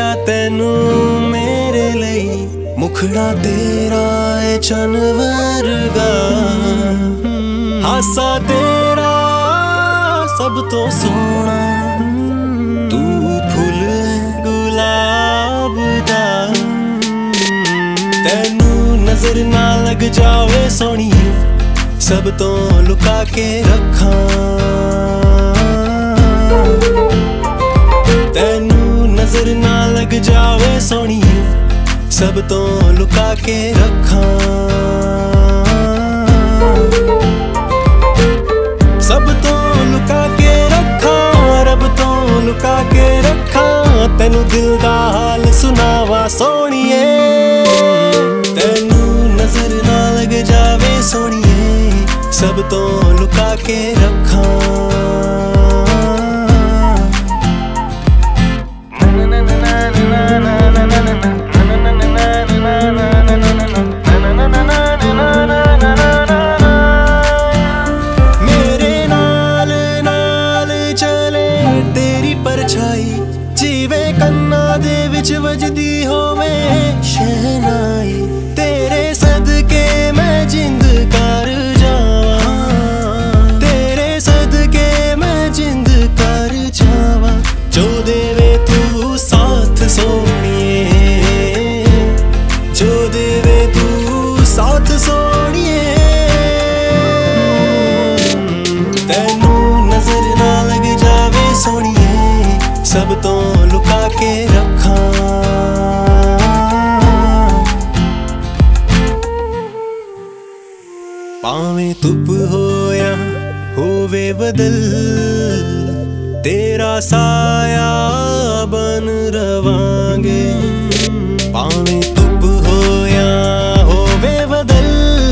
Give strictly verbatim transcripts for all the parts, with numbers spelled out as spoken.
रखिया तेनू मेरे लई, मुखड़ा तेरा है चन वर्गा, हासा तेरा सब तो सोना, तू फुल गुलाब दा। तेनू नजर ना लग जावे सोनिए, सब तो लुका के रखा। तेनू नजर ना लग जावे सोनिए, सब तो लुका के रखा। सब तो लुका के रखा, रब तो लुका के रखा। तेनू दिल दा हाल सुनावा सोनिए, तेनू नजर ना लग जावे सोनिए, सब तो लुका के रखा। मेरे नाल नाल चले तेरी परछाई, जीवे कन्ना दे विच वजदी होवे शहनाई। तेरे सदके मैं जिंद कर जावा, तेरे सदके मैं जिंद कर जावा। जो देवे तू साथ सोनिए, जो देवे तू साथ सोनिए। तेनू नजर ना लग जावे सोनिए, सब तो लुका के रखा। भावें धुप होया होवे बदल, तेरा साया बन रवांगे। भावें धुप होया होवे बदल,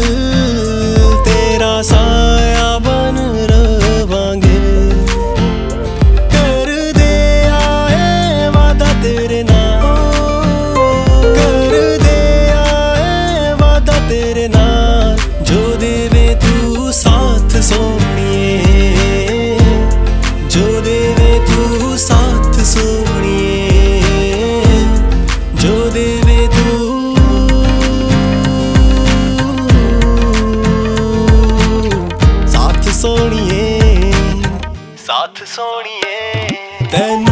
तेरा साया बन रवांगे। कर दे आए वादा तेरे नाल, कर दे आए वादा तेरे नाल। जो देवे तू साथ सोनिए, जो देवे तू साथ सोनिए, जो देवे तू साथ सोनिए, साथ सोनिए।